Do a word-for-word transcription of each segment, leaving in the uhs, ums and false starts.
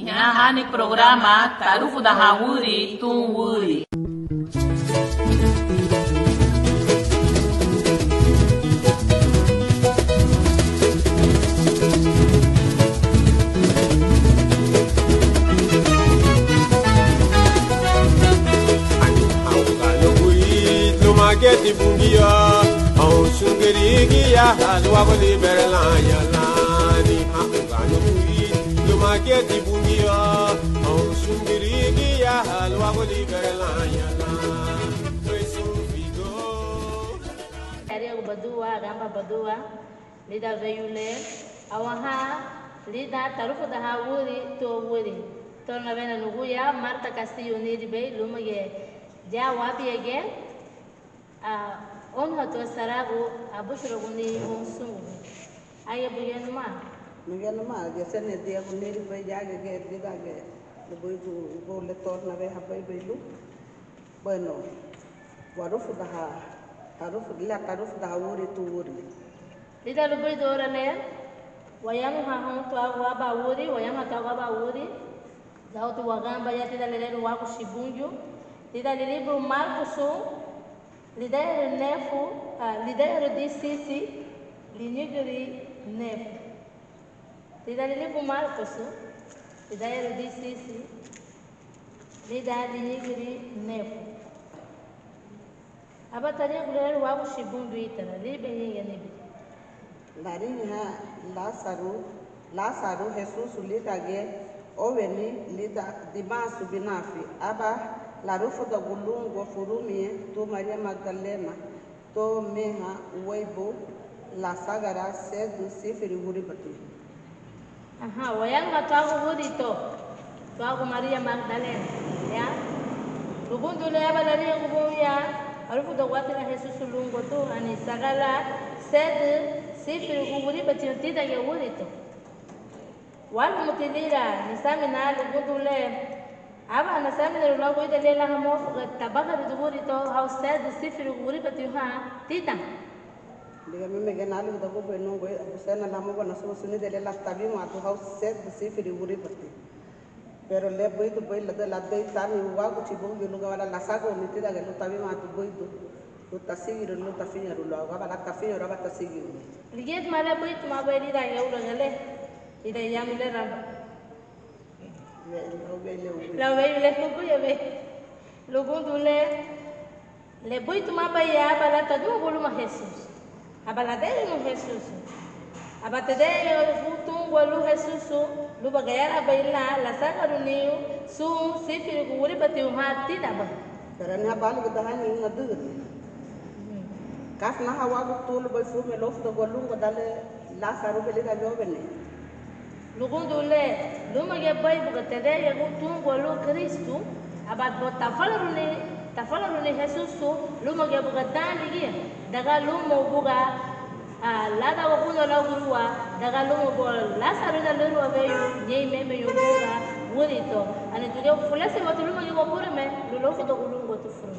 Inahani programa Tarufu da Hawuri Tunwuri. Mageti bungia, au sungeri ya halwa boli berlanya lani hakano kui. Lo mageti bungia, au sungeri ya halwa boli berlanya lani. Preso figo. Area badua, gamba badua, lida veyule, awaha, lida tarufu da hawuri to wuri. Torna bena nuguya, Marta Castillo niribe, lumage, ja wabi again. On hatu saragu abushro guni honsu ay buyen ma nugen ma ge sene dia guniri bay jage ge dida ge le boy go go le tor na be habay baylu bueno warufu daha tarufu la tarufu da wuri tu wuri lida lu boy dora le wayam ha hon to wa ba wuri wayam ha ta wa ba wuri dao tu wagamba ya tida le le wa ku shibunju tida le libro marco L'idea nefu, l'idea di sisi, l'inigri nefu. L'idea di libu Marcos, l'idea di sisi, l'idea di l'inigri nefu. Abatari gulere wabu shibundu itara, libe hinga nibi. Lari ha Lasaru, Lasaru Jesus lida ge, oveni lida dimasu binafi, aba la rufu da gulungu furumie to Maria Magdalena to meha weibo la sagara sedu sifiri wuri batu. Aha, wayanga tagu wuri to tagu Maria Magdalena ya lugundu le aba dari ngubu ya rufu da watira Jesus lungo to ani sagala sedu sifiri wuri batu tida ge wuri to wal mutilira nisami na lugundu le aba nasami na lulango ida lela hamo tabaga duguri to how said the sifiri guri bati ha tita diga me mege nalu da go beno go busena lamo go naso suni de lela tabi ma to how said the sifiri guri bati pero le boy to boy la de la de tami wa go chibo yo luga wala la sago ni tida ga tabi ma to boy to to tasigi ro tafinya ro la ga la tafinya ro ba tasigi liget mala boy to ma boy ida ya uro gele ida ya mile ramba la vei le tuku ya ve lugundu le le boy tu ma ya bala ta du gulu ma Jesus abala de no Jesus abate de futu gulu Jesus lu bagayara baila la saka runiu su sifiri guri bati ha tida ba karena bal ga dahani ngadu kas na hawa go tul boy fu me lof to golu go dale la saru bele ga jobene lugundu le luma ge bay buga tede ye gutun golu Kristu abad bo tafalaru ni tafalaru ni Jesus luma ge buga dali ge daga lumo buga la da go kuno la gurwa daga lumo bo la saru da luru ave ye meme yo buga wuri to ani tuge fulase watu luma ge go pure me lulo ko to gulungo to furu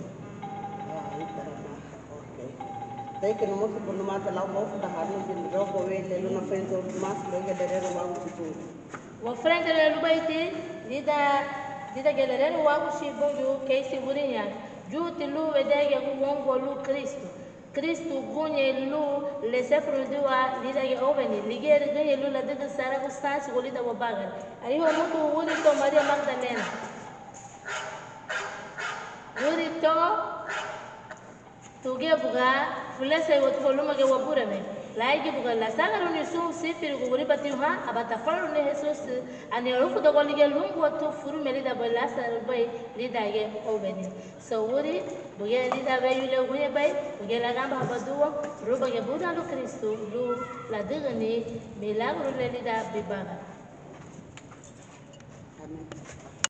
Dai che non molto buono ma la mo fu da hanno di robo vele lo na fento mas lo che dere ro wangu tu wa frente le lu baiti lida lida gelere ro wangu shi bonju ke si burinya ju ti lu wedege ku wongo lu Kristo Kristo gunye lu le sefro diwa lida ge oveni ligere ge lu la de sara ko stasi ko lida wa baga ari ho mutu wuri to Maria Magdalena wuri to tuge buga fulese watu foluma ge wabure me laiki buga la sagaru ni su sifiri guri bati ha abata faru ni Jesus ani rufu do golige lungu watu furu me lida bala sar bay lida ge oveni so wuri buge lida bay yule huye bay buge la gamba baduwa ruba ge buda lu Kristo lu la digni milagro le lida bibaga amen